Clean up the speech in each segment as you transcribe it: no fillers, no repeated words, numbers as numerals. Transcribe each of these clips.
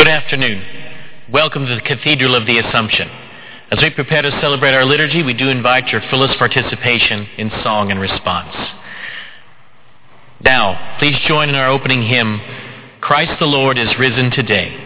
afternoon. Welcome to the Cathedral of the Assumption. As we prepare to celebrate our liturgy, we do invite your fullest participation in song and response. Now, please join in our opening hymn, Christ the Lord is Risen Today.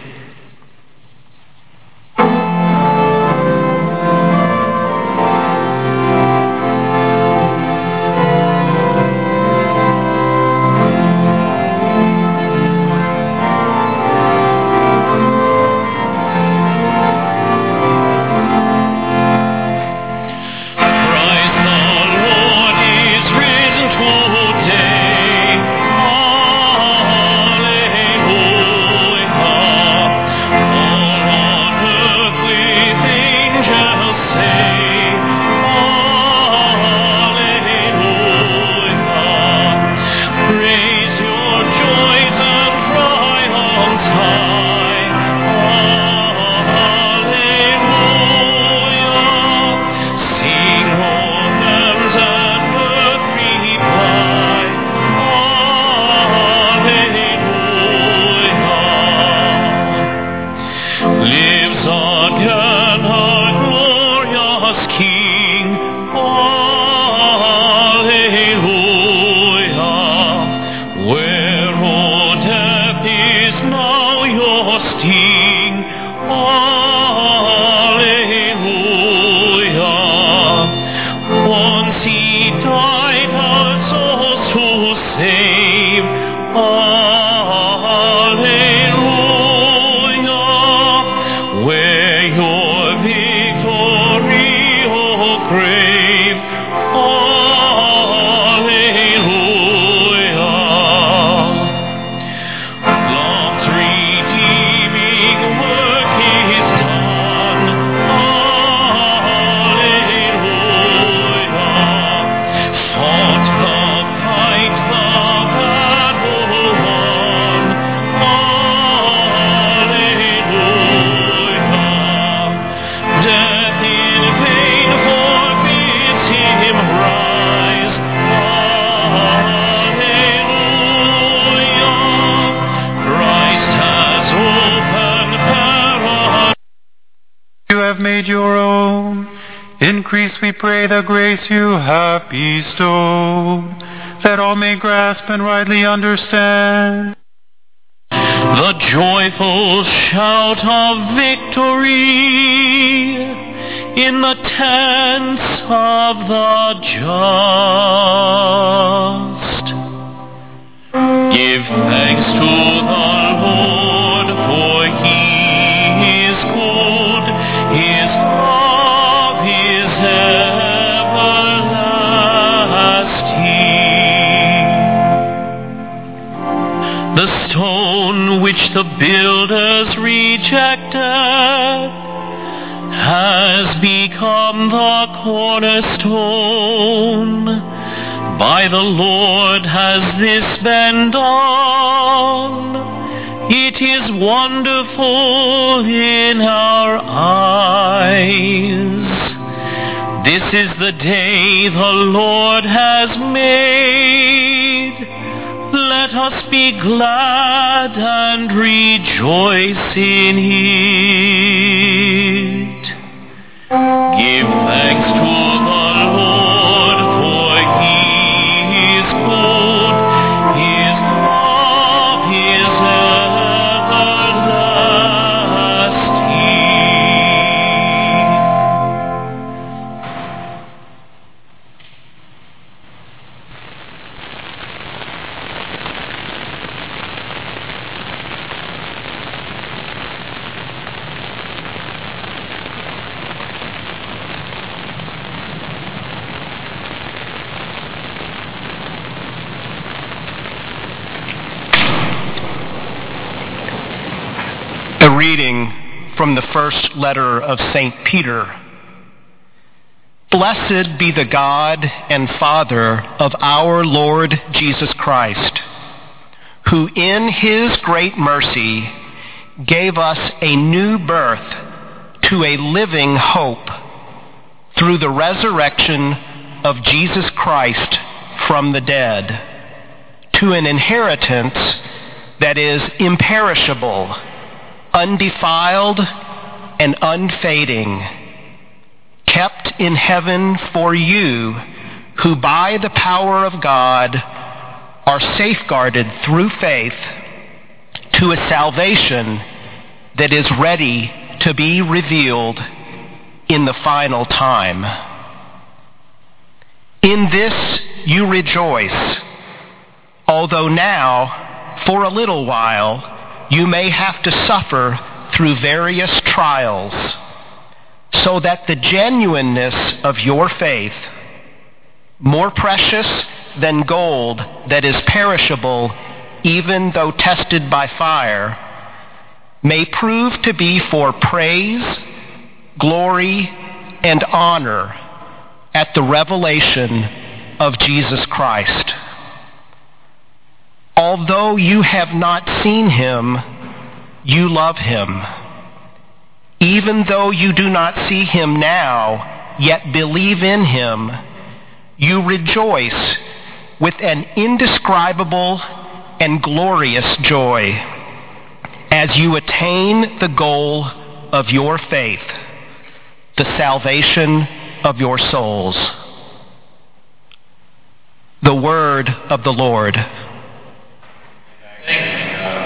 Increase, we pray, the grace you have bestowed, that all may grasp and rightly understand the joyful shout of victory in the tents of the just. Give thanks to the Lord, for he is good, his love is everlasting. The stone which the builders rejected has become the cornerstone. By the Lord has this been done. It is wonderful in our eyes. This is the day the Lord has made. Let us be glad and rejoice in it. Give thanks to the Lord, for he is good. His love is A reading from the first letter of St. Peter. Blessed be the God and Father of our Lord Jesus Christ, who in his great mercy gave us a new birth to a living hope through the resurrection of Jesus Christ from the dead, to an inheritance that is imperishable, undefiled and unfading, kept in heaven for you, who by the power of God are safeguarded through faith to a salvation that is ready to be revealed in the final time. In this you rejoice, although now, for a little while, you may have to suffer through various trials, so that the genuineness of your faith, more precious than gold that is perishable, even though tested by fire, may prove to be for praise, glory, and honor at the revelation of Jesus Christ. Although you have not seen him, you love him. Even though you do not see him now, yet believe in him, you rejoice with an indescribable and glorious joy as you attain the goal of your faith, the salvation of your souls. The word of the Lord. Thanks.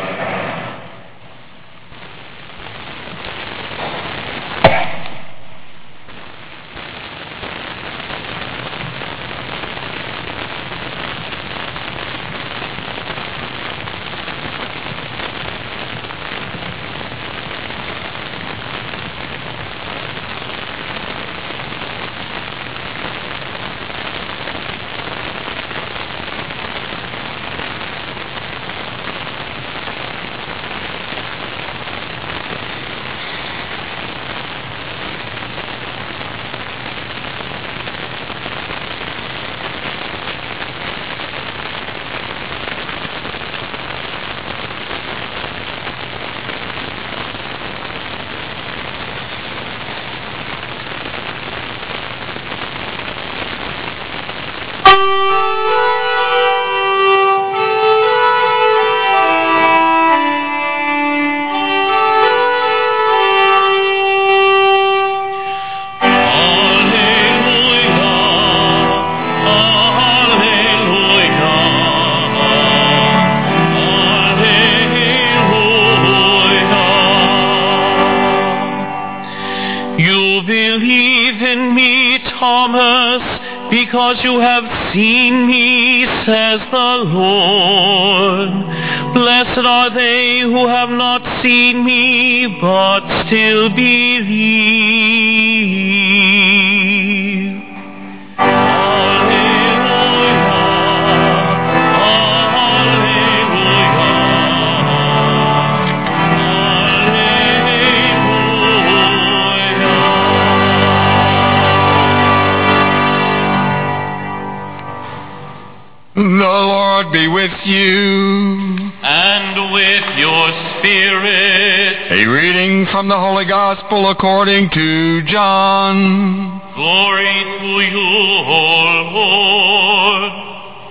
Because you have seen me, says the Lord. Blessed are they who have not seen me, but still believe. The Lord be with you. And with your spirit. A reading from the Holy Gospel according to John. Glory to you, O Lord.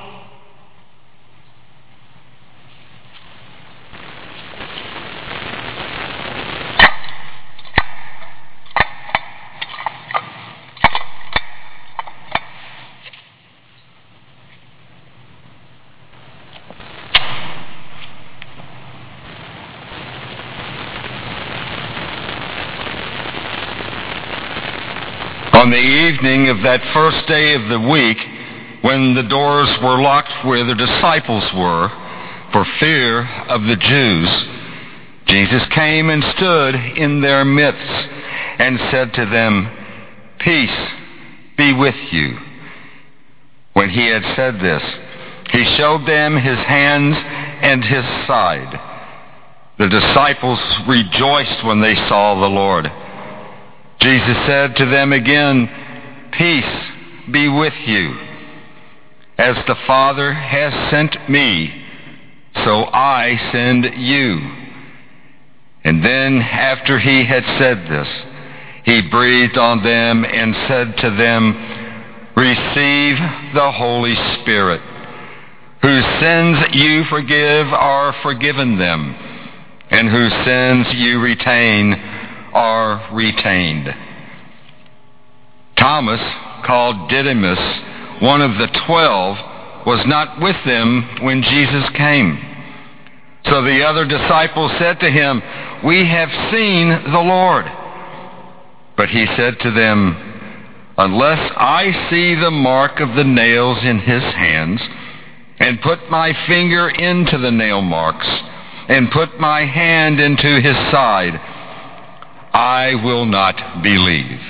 On the evening of that first day of the week, when the doors were locked where the disciples were, for fear of the Jews, Jesus came and stood in their midst and said to them, "Peace be with you." When he had said this, he showed them his hands and his side. The disciples rejoiced when they saw the Lord. Jesus said to them again, "Peace be with you. As the Father has sent me, so I send you." And then, after he had said this, he breathed on them and said to them, "Receive the Holy Spirit. Whose sins you forgive are forgiven them, and whose sins you retain are retained. Thomas, called Didymus, one of the 12, was not with them when Jesus came. So the other disciples said to him, "We have seen the Lord." But he said to them, "Unless I see the mark of the nails in his hands, and put my finger into the nail marks, and put my hand into his side, I will not believe."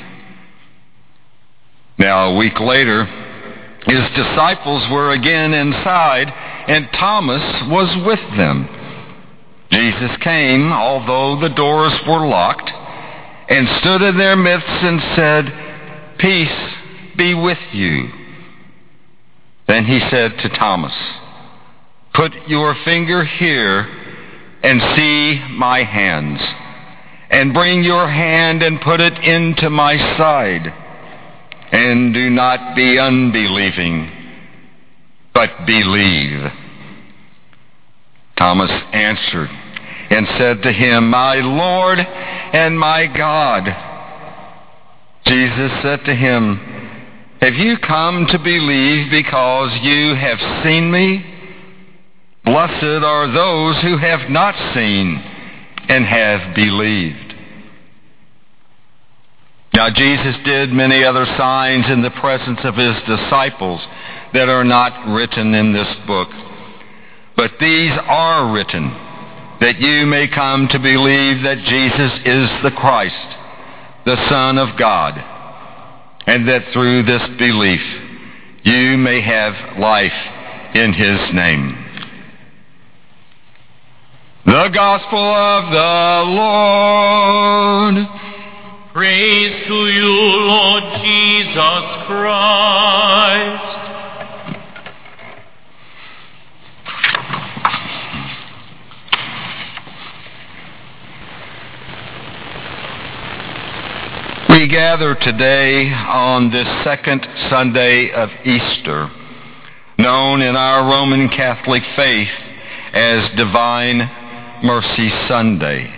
Now a week later, his disciples were again inside, and Thomas was with them. Jesus came, although the doors were locked, and stood in their midst and said, "Peace be with you." Then he said to Thomas, "Put your finger here and see my hands, and bring your hand and put it into my side, and do not be unbelieving, but believe." Thomas answered and said to him, "My Lord and my God." Jesus said to him, "Have you come to believe because you have seen me? Blessed are those who have not seen and have believed." Now Jesus did many other signs in the presence of his disciples that are not written in this book. But these are written, that you may come to believe that Jesus is the Christ, the Son of God, and that through this belief you may have life in his name. The Gospel of the Lord. Praise to you, Lord Jesus Christ. We gather today on this second Sunday of Easter, known in our Roman Catholic faith as Divine Mercy Sunday.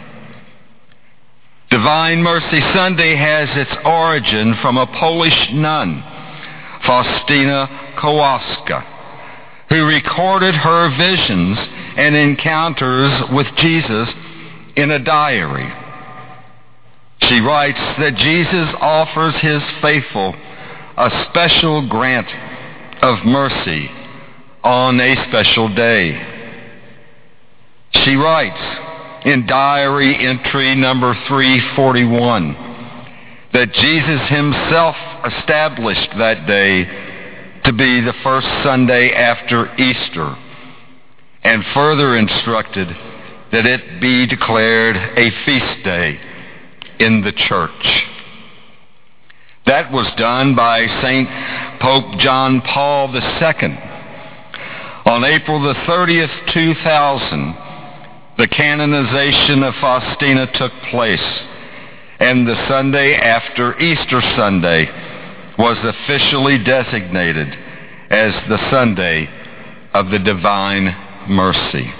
Divine Mercy Sunday has its origin from a Polish nun, Faustina Kowalska, who recorded her visions and encounters with Jesus in a diary. She writes that Jesus offers his faithful a special grant of mercy on a special day. She writes in diary entry number 341 that Jesus himself established that day to be the first Sunday after Easter, and further instructed that it be declared a feast day in the church. That was done by St. Pope John Paul II. On April the 30th, 2000, the canonization of Faustina took place, and the Sunday after Easter Sunday was officially designated as the Sunday of the Divine Mercy.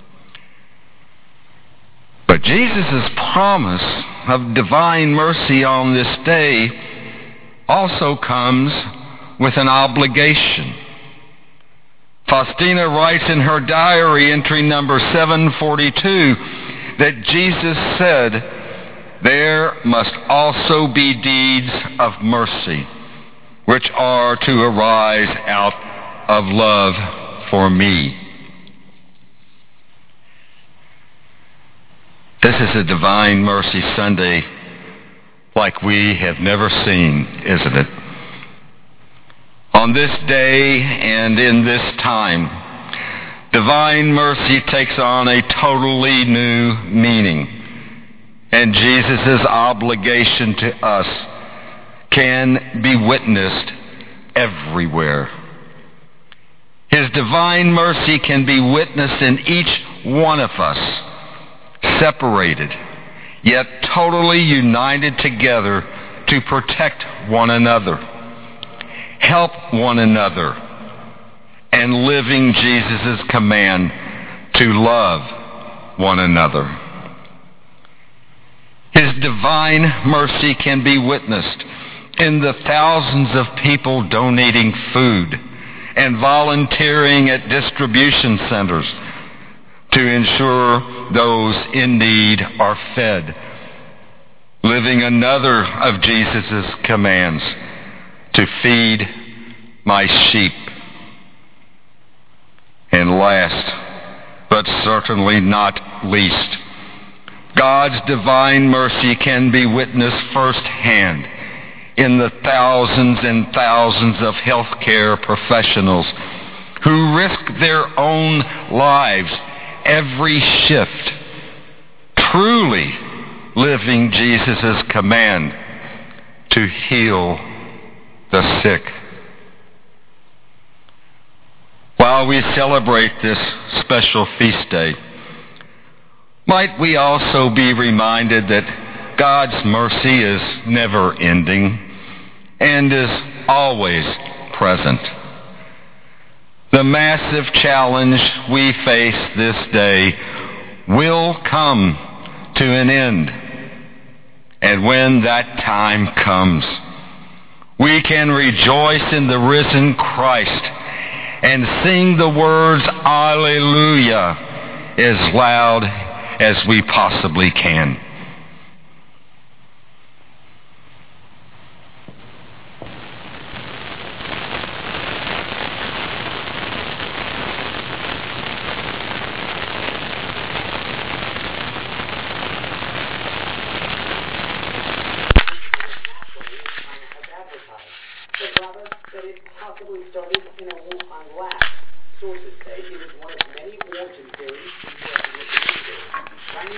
But Jesus' promise of divine mercy on this day also comes with an obligation. Faustina writes in her diary entry number 742 that Jesus said, "There must also be deeds of mercy, which are to arise out of love for me." This is a Divine Mercy Sunday like we have never seen, isn't it? On this day and in this time, Divine Mercy takes on a totally new meaning, and Jesus' obligation to us can be witnessed everywhere. His Divine Mercy can be witnessed in each one of us, separated, yet totally united together to protect one another, help one another, and living Jesus' command to love one another. divine mercy can be witnessed in the thousands of people donating food and volunteering at distribution centers to ensure those in need are fed. Living another of Jesus' commands, to feed my sheep. And last, but certainly not least, God's divine mercy can be witnessed firsthand in the thousands and thousands of healthcare professionals who risk their own lives every shift, truly living Jesus' command to heal the sick. While we celebrate this special feast day, might we also be reminded that God's mercy is never ending and is always present. The massive challenge we face this day will come to an end. And when that time comes, we can rejoice in the risen Christ and sing the words Alleluia as loud as we possibly can. That it possibly started on glass. Sources say it is one of many origin theories.